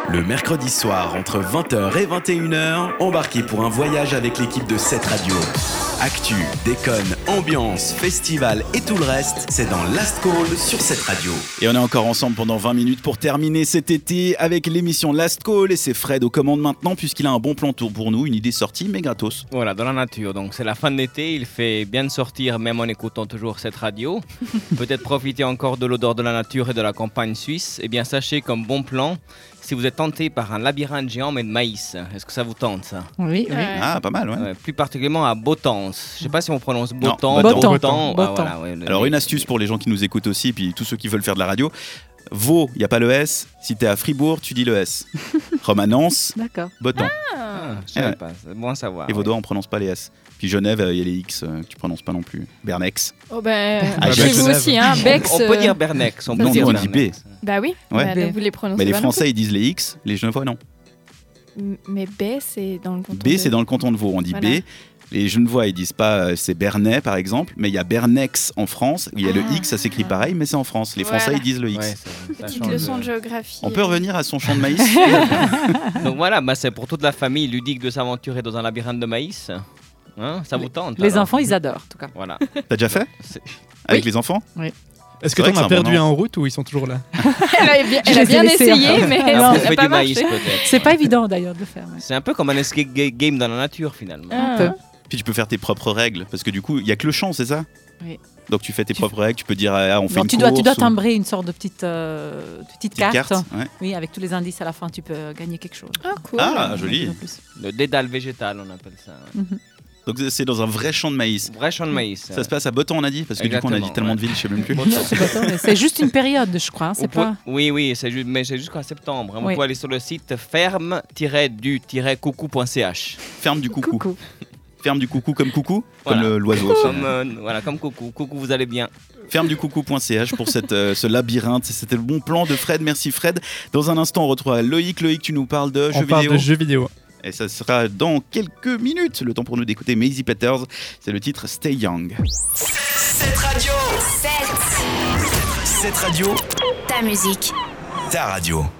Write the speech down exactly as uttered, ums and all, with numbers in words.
Le mercredi soir, entre vingt heures et vingt et une heures, embarquez pour un voyage avec l'équipe de sept Radio. Actu, déconne, ambiance, festival et tout le reste, c'est dans Last Call sur sept Radio. Et on est encore ensemble pendant vingt minutes pour terminer cet été avec l'émission Last Call. Et c'est Fred aux commandes maintenant puisqu'il a un bon plan tour pour nous, une idée sortie mais gratos. Voilà, dans la nature. Donc c'est la fin de l'été, il fait bien de sortir même en écoutant toujours cette radio. Peut-être profiter encore de l'odeur de la nature et de la campagne suisse. Eh bien sachez comme bon plan, si vous êtes tenté par un labyrinthe géant mais de maïs, est-ce que ça vous tente ça ? Oui, oui. Ouais. Ah, pas mal, ouais. Ouais, plus particulièrement à Botans. Je sais pas si on prononce Botan. Non, Botan. Botan. Botan. Ah, voilà, ouais, le- Alors une astuce pour les gens qui nous écoutent aussi, puis tous ceux qui veulent faire de la radio. Vaud, il n'y a pas le S. Si t'es à Fribourg, tu dis le S. Romanence, D'accord. Botan. Ah, je savais Ouais. pas, c'est bon à savoir. Et ouais. Vaudois, on prononce pas les S. Puis Genève, il y a les X euh, que tu prononces pas non plus. Bernex. Oh ben, Ah, chez Bex. vous aussi, hein, On- Bex. On, peut euh, dire Bernex. On peut Non, dire nous, on dit Bernex. Bah oui, Ouais. bah, donc vous les prononcez Mais les pas Français, ils disent les X, les Genevois, non. non plus. Mais B, c'est dans le canton. B, de- c'est dans le canton de Vaud. On dit Voilà. B. Les Genevois, ils disent pas euh, c'est Bernay, par exemple, mais il y a Bernex en France. Il y a le Ah. X, ça s'écrit pareil, mais c'est en France. Les Français, Voilà. ils disent le X. Ouais, ça- ça Petite change leçon de- de géographie. On peut revenir à son champ de maïs. Donc voilà, bah, c'est pour toute la famille ludique de s'aventurer dans un labyrinthe de maïs. Hein, ça vous tente Les alors enfants, ils adorent, en tout cas. Voilà. T'as déjà fait C'est- avec Oui. les enfants? Est-ce C'est que vrai t'en que as c'est un perdu bon un en route ou ils sont toujours là? Elle a bien, Je elle a les ai bien laissés, essayé, hein. mais Alors, ça on n'a fait pas du maïs marché. peut-être. C'est pas évident d'ailleurs de le faire. mais- C'est un peu comme un escape ga- game dans la nature finalement. Ah. peu. Puis tu peux faire tes propres règles, parce que du coup, il y a que le chant, c'est ça? Oui. Donc tu fais tes Tu- propres règles, tu peux dire ah, on fait Non, une tu dois, tu dois course ou- timbrer une sorte de petite, euh, petite petite carte. carte. Ouais. Oui, avec tous les indices à la fin, tu peux gagner quelque chose. Ah, cool. Ah, joli. En plus. Le dédale végétal, on appelle ça. Donc c'est dans un vrai champ de maïs. Vrai champ de maïs. Ça se passe à Botan, on a dit? Parce que du coup, on a dit Exactement, tellement ouais. de villes, je sais même plus. Non, c'est pas ça, mais c'est juste une période, je crois. hein, On C'est peut- pas. Oui, oui, c'est juste, mais c'est jusqu'en septembre. hein. Vous Oui. pouvez aller sur le site ferme-du-coucou point c h. Ferme du coucou. Coucou. Ferme du coucou comme coucou, Voilà. comme le- l'oiseau. Comme, euh, voilà, comme coucou. Coucou, vous allez bien. ferme du coucou point c h pour cette, euh, ce labyrinthe. C'était le bon plan de Fred. Merci Fred. Dans un instant, on retrouve Loïc. Loïc, tu nous parles de On jeux parle vidéo. de jeux vidéo. Et ça sera dans quelques minutes. Le temps pour nous d'écouter Maisie Peters. C'est le titre Stay Young. sept Radio. sept. sept Radio, Ta musique. ta radio.